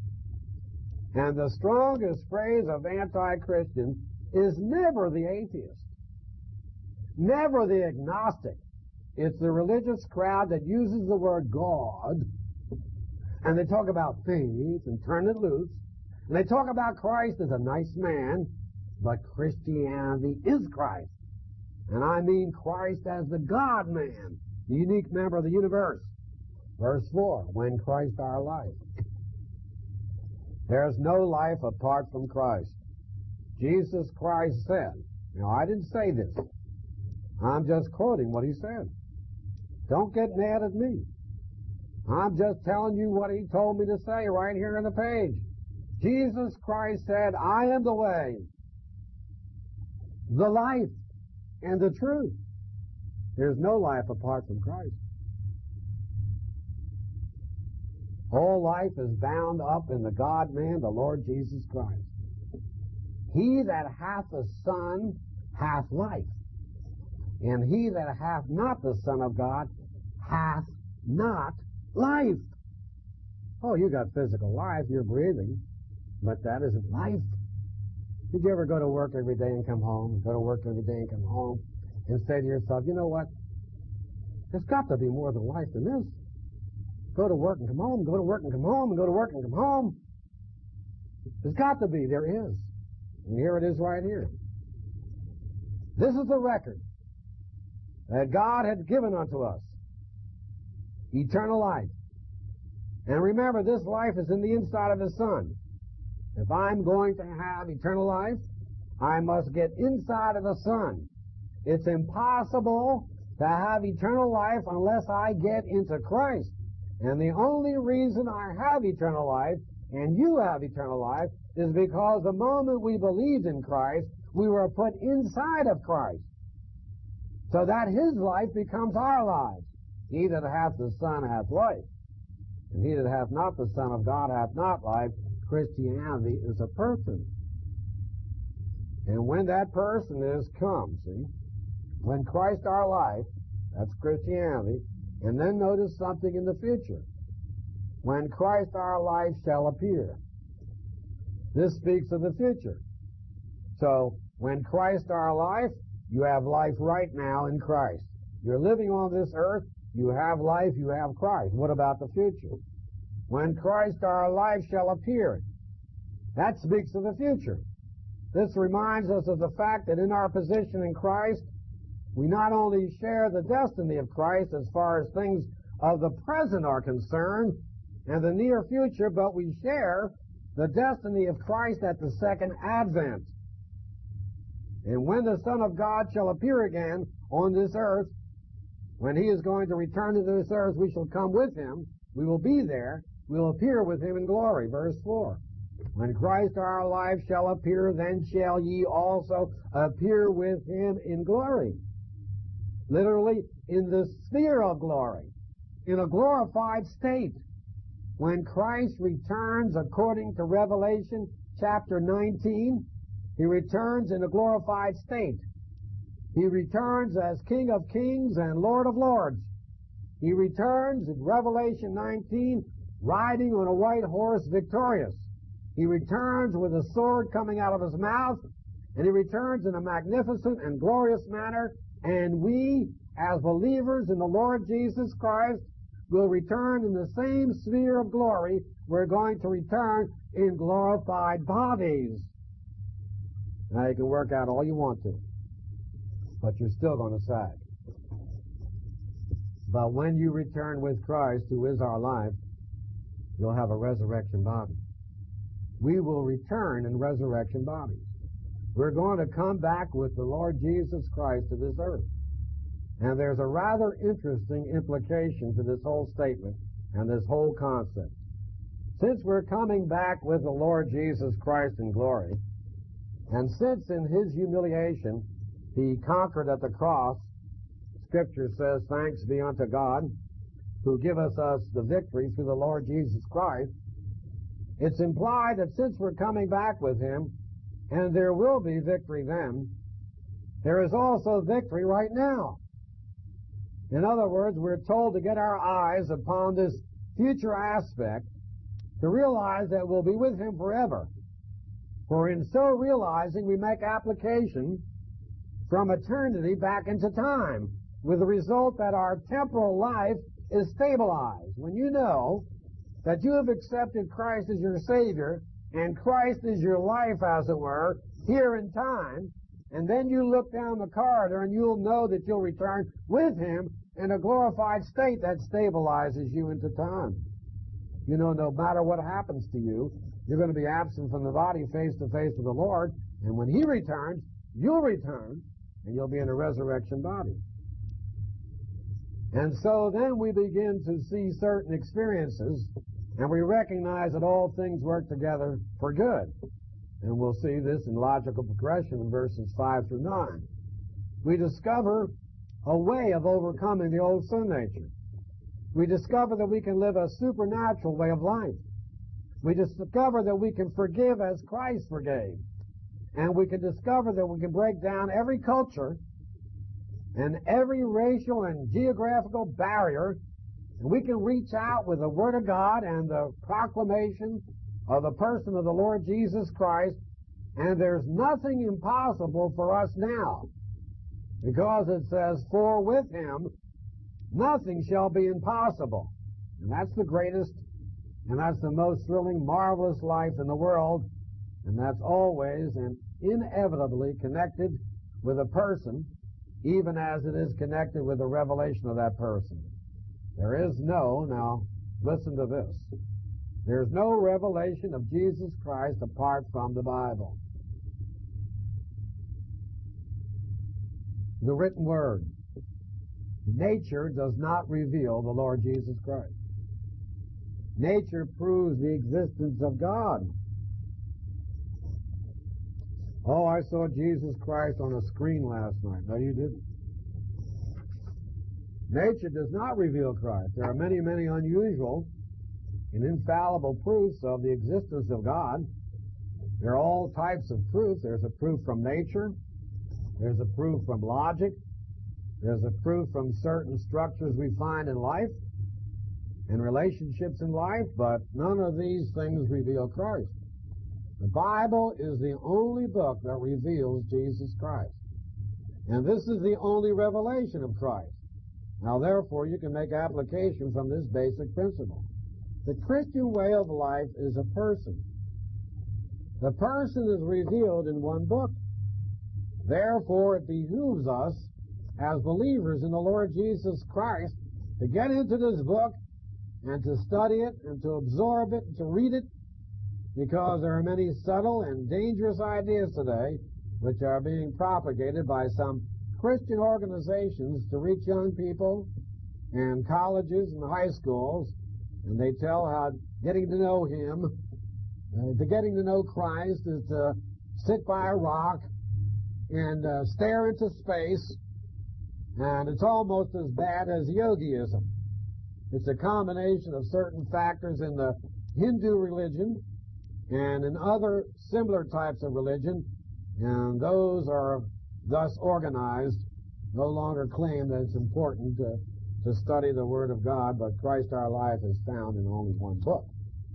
And the strongest phrase of anti-Christian is never the atheist. Never the agnostic. It's the religious crowd that uses the word God, and they talk about faith and turn it loose, and they talk about Christ as a nice man, but Christianity is Christ. And I mean Christ as the God-man, the unique member of the universe. Verse four, when Christ our life. There's no life apart from Christ. Jesus Christ said, now I didn't say this, I'm just quoting what he said. Don't get mad at me. I'm just telling you what he told me to say right here on the page. Jesus Christ said, I am the way, the life, and the truth. There's no life apart from Christ. All life is bound up in the God-man, the Lord Jesus Christ. He that hath the Son hath life, and he that hath not the Son of God hath not life. Oh, you got physical life, you're breathing, but that isn't life. Did you ever go to work every day and come home, go to work every day and come home, and say to yourself, you know what? There's got to be more than life than this. Go to work and come home, go to work and come home, and go to work and come home. There's got to be, there is. And here it is right here. This is the record that God had given unto us. Eternal life. And remember, this life is in the inside of His Son. If I'm going to have eternal life, I must get inside of the Son. It's impossible to have eternal life unless I get into Christ. And the only reason I have eternal life, and you have eternal life, is because the moment we believed in Christ, we were put inside of Christ. So that His life becomes our lives. He that hath the Son hath life, and he that hath not the Son of God hath not life. Christianity is a person. And when that person is come, see, when Christ our life, that's Christianity. And then notice something in the future. When Christ our life shall appear. This speaks of the future. So, when Christ our life, you have life right now in Christ. You're living on this earth, you have life, you have Christ. What about the future? When Christ our life shall appear. That speaks of the future. This reminds us of the fact that in our position in Christ, we not only share the destiny of Christ as far as things of the present are concerned and the near future, but we share the destiny of Christ at the second advent. And when the Son of God shall appear again on this earth, when He is going to return to this earth, we shall come with Him. We will be there. We will appear with Him in glory. Verse four. When Christ our life shall appear, then shall ye also appear with Him in glory. Literally, in the sphere of glory, in a glorified state. When Christ returns, according to Revelation chapter nineteen, He returns in a glorified state. He returns as King of Kings and Lord of Lords. He returns in Revelation nineteen, riding on a white horse, victorious. He returns with a sword coming out of His mouth, and He returns in a magnificent and glorious manner. And we, as believers in the Lord Jesus Christ, will return in the same sphere of glory. We're going to return in glorified bodies. Now, you can work out all you want to, but you're still going to sag. But when you return with Christ, who is our life, you'll have a resurrection body. We will return in resurrection bodies. We're going to come back with the Lord Jesus Christ to this earth. And there's a rather interesting implication to this whole statement and this whole concept. Since we're coming back with the Lord Jesus Christ in glory, and since in His humiliation He conquered at the cross, Scripture says, thanks be unto God, who giveth us the victory through the Lord Jesus Christ, it's implied that since we're coming back with Him, and there will be victory then, there is also victory right now. In other words, we're told to get our eyes upon this future aspect to realize that we'll be with Him forever. For in so realizing, we make application from eternity back into time, with the result that our temporal life is stabilized. When you know that you have accepted Christ as your Savior, and Christ is your life, as it were, here in time, and then you look down the corridor and you'll know that you'll return with Him in a glorified state that stabilizes you into time. You know, no matter what happens to you, you're going to be absent from the body face to face with the Lord, and when He returns, you'll return, and you'll be in a resurrection body. And so then we begin to see certain experiences, and we recognize that all things work together for good. And we'll see this in logical progression in verses five through nine. We discover a way of overcoming the old sin nature. We discover that we can live a supernatural way of life. We discover that we can forgive as Christ forgave. And we can discover that we can break down every culture and every racial and geographical barrier, and we can reach out with the Word of God and the proclamation of the person of the Lord Jesus Christ, and there's nothing impossible for us now, because it says, for with Him nothing shall be impossible. And that's the greatest, and that's the most thrilling, marvelous life in the world, and that's always and inevitably connected with a person, even as it is connected with the revelation of that person. There is no, now listen to this, there's no revelation of Jesus Christ apart from the Bible. The written word. Nature does not reveal the Lord Jesus Christ. Nature proves the existence of God. Oh, I saw Jesus Christ on a screen last night. No, you didn't. Nature does not reveal Christ. There are many, many unusual and infallible proofs of the existence of God. There are all types of proof. There's a proof from nature. There's a proof from logic. There's a proof from certain structures we find in life and relationships in life, but none of these things reveal Christ. The Bible is the only book that reveals Jesus Christ. And this is the only revelation of Christ. Now, therefore, you can make application from this basic principle. The Christian way of life is a person. The person is revealed in one book. Therefore, it behooves us as believers in the Lord Jesus Christ to get into this book and to study it and to absorb it and to read it, because there are many subtle and dangerous ideas today which are being propagated by some Christian organizations to reach young people and colleges and high schools, and they tell how getting to know Him, uh, to getting to know Christ is to sit by a rock and uh, stare into space, and it's almost as bad as yogiism. It's a combination of certain factors in the Hindu religion and in other similar types of religion, and those are thus organized, no longer claim that it's important to, to study the Word of God, but Christ our life is found in only one book.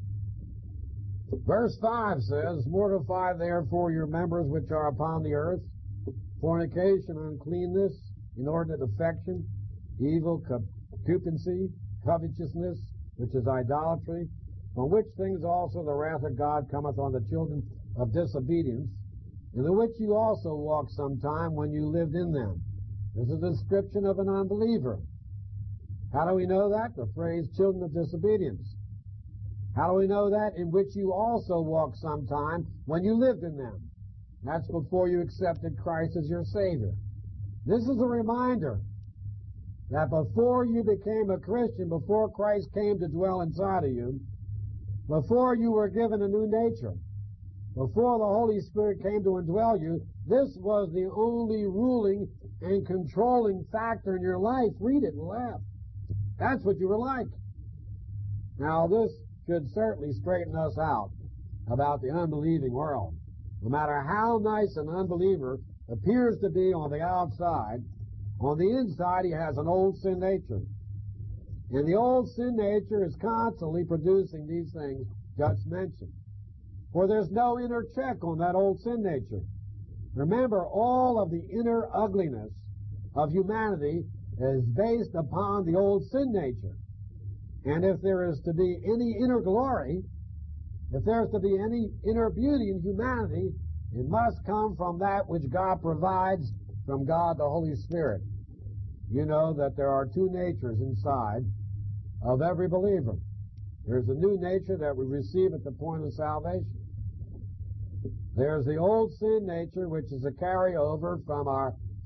Verse five says, mortify therefore your members which are upon the earth, fornication, uncleanness, inordinate affection, evil, concupiscence, covetousness, which is idolatry, from which things also the wrath of God cometh on the children of disobedience, in the which you also walked sometime when you lived in them. This is a description of an unbeliever. How do we know that? The phrase children of disobedience. How do we know that? In which you also walked sometime when you lived in them. That's before you accepted Christ as your Savior. This is a reminder that before you became a Christian, before Christ came to dwell inside of you, before you were given a new nature, before the Holy Spirit came to indwell you, this was the only ruling and controlling factor in your life. Read it and laugh. That's what you were like. Now, this should certainly straighten us out about the unbelieving world. No matter how nice an unbeliever appears to be on the outside, on the inside he has an old sin nature. And the old sin nature is constantly producing these things just mentioned. For there's no inner check on that old sin nature. Remember, all of the inner ugliness of humanity is based upon the old sin nature. And if there is to be any inner glory, if there is to be any inner beauty in humanity, it must come from that which God provides from God the Holy Spirit. You know that there are two natures inside of every believer. There's a new nature that we receive at the point of salvation. There's the old sin nature, which is a carryover from our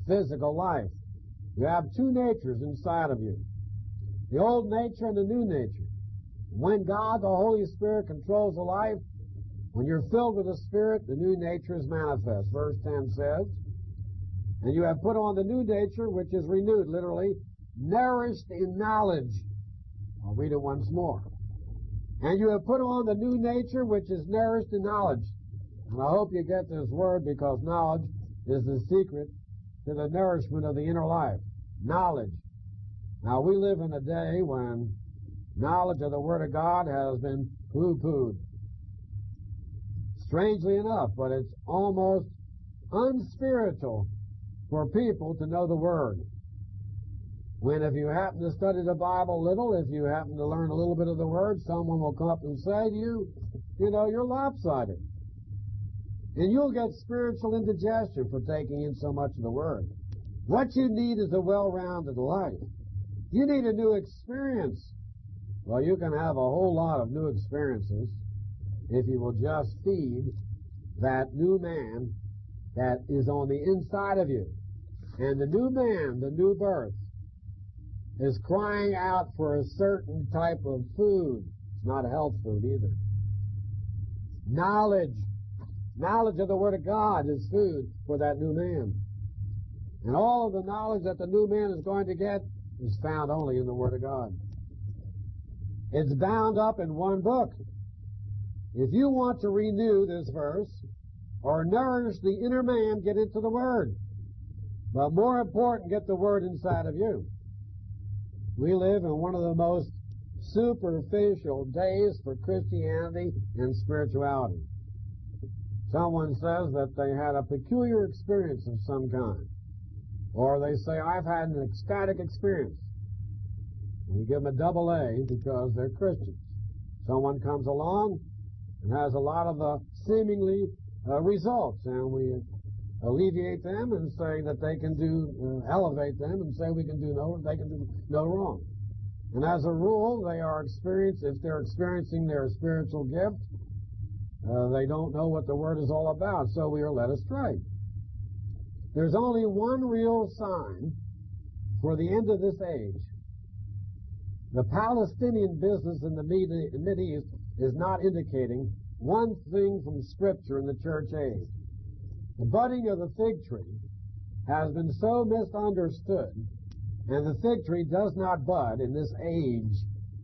physical life. You have two natures inside of you, the old nature and the new nature. When God, the Holy Spirit, controls the life, when you're filled with the Spirit, the new nature is manifest. Verse ten says, and you have put on the new nature, which is renewed, literally, nourished in knowledge. I'll read it once more. And you have put on the new nature, which is nourished in knowledge. And I hope you get this word, because knowledge is the secret to the nourishment of the inner life. Knowledge. Now, we live in a day when knowledge of the Word of God has been poo-pooed. Strangely enough, but it's almost unspiritual for people to know the Word. When if you happen to study the Bible a little, if you happen to learn a little bit of the Word, someone will come up and say to you, you know, you're lopsided. And you'll get spiritual indigestion for taking in so much of the Word. What you need is a well-rounded life. You need a new experience. Well, you can have a whole lot of new experiences if you will just feed that new man that is on the inside of you. And the new man, the new birth, is crying out for a certain type of food. It's not health food either. Knowledge. Knowledge of the Word of God is food for that new man. And all of the knowledge that the new man is going to get is found only in the Word of God. It's bound up in one book. If you want to renew this verse or nourish the inner man, get into the Word. But more important, get the Word inside of you. We live in one of the most superficial days for Christianity and spirituality. Someone says that they had a peculiar experience of some kind. Or they say, I've had an ecstatic experience. And you give them a double A because they're Christians. Someone comes along and has a lot of uh, seemingly uh, results, and we alleviate them and say that they can do, uh, elevate them and say we can do no, they can do no wrong. And as a rule, they are experiencing, if they're experiencing their spiritual gift, uh, they don't know what the Word is all about, so we are led astray. There's only one real sign for the end of this age. The Palestinian business in the Mideast is not indicating one thing from Scripture in the church age. The budding of the fig tree has been so misunderstood, and the fig tree does not bud in this age.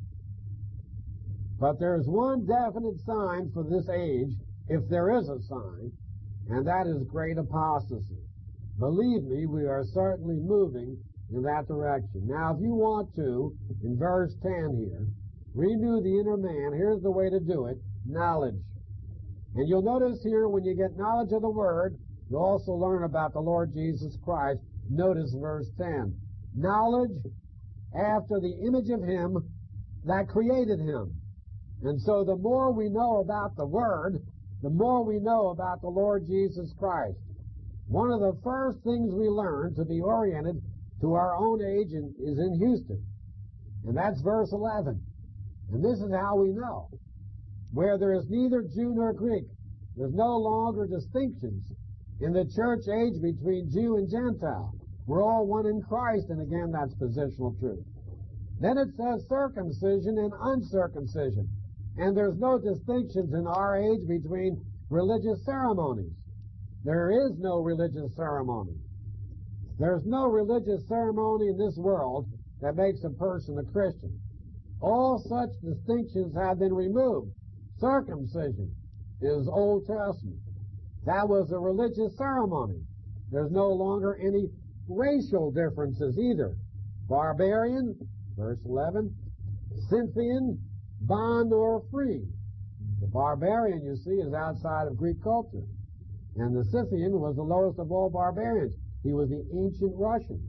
But there's one definite sign for this age, if there is a sign, and that is great apostasy. Believe me, we are certainly moving in that direction. Now, if you want to, in verse ten here, renew the inner man, here's the way to do it, knowledge. And you'll notice here, when you get knowledge of the Word, you'll also learn about the Lord Jesus Christ. Notice verse ten. Knowledge after the image of Him that created Him. And so the more we know about the Word, the more we know about the Lord Jesus Christ. One of the first things we learn to be oriented to our own age is in Houston. And that's verse eleven. And this is how we know. Where there is neither Jew nor Greek, there's no longer distinctions in the church age between Jew and Gentile. We're all one in Christ, and again, that's positional truth. Then it says circumcision and uncircumcision. And there's no distinctions in our age between religious ceremonies. There is no religious ceremony. There's no religious ceremony in this world that makes a person a Christian. All such distinctions have been removed. Circumcision is Old Testament. That was a religious ceremony. There's no longer any racial differences either. Barbarian, verse eleven, Scythian, bond or free. The barbarian, you see, is outside of Greek culture. And the Scythian was the lowest of all barbarians. He was the ancient Russian.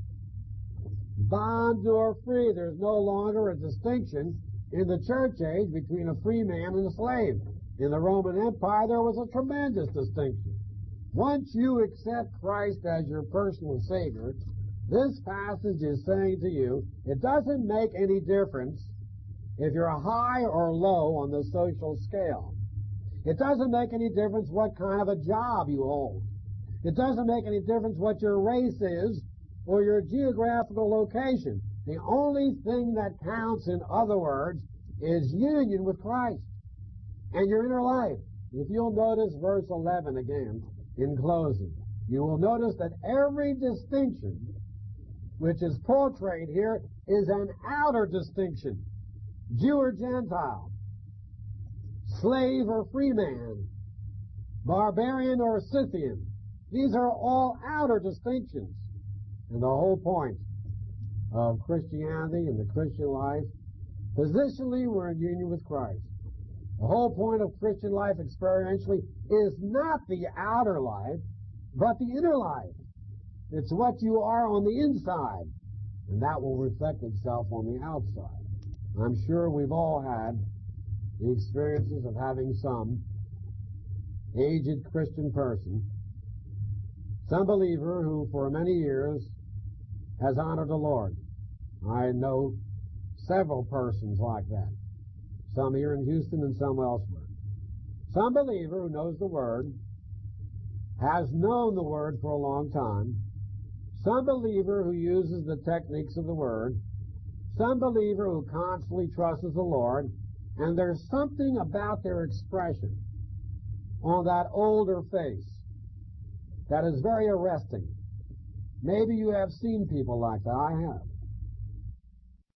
Bond or free, there's no longer a distinction in the church age between a free man and a slave. In the Roman Empire, there was a tremendous distinction. Once you accept Christ as your personal Savior, this passage is saying to you, it doesn't make any difference if you're high or low on the social scale. It doesn't make any difference what kind of a job you hold. It doesn't make any difference what your race is or your geographical location. The only thing that counts, in other words, is union with Christ and your inner life. If you'll notice verse eleven again, in closing, you will notice that every distinction which is portrayed here is an outer distinction. Jew or Gentile, slave or free man, barbarian or Scythian. These are all outer distinctions. And the whole point of Christianity and the Christian life, positionally, we're in union with Christ. The whole point of Christian life experientially is not the outer life, but the inner life. It's what you are on the inside, and that will reflect itself on the outside. I'm sure we've all had the experiences of having some aged Christian person, some believer who for many years has honored the Lord. I know several persons like that, some here in Houston and some elsewhere. Some believer who knows the Word, has known the Word for a long time, some believer who uses the techniques of the Word, some believer who constantly trusts the Lord, and there's something about their expression on that older face that is very arresting. Maybe you have seen people like that. I have.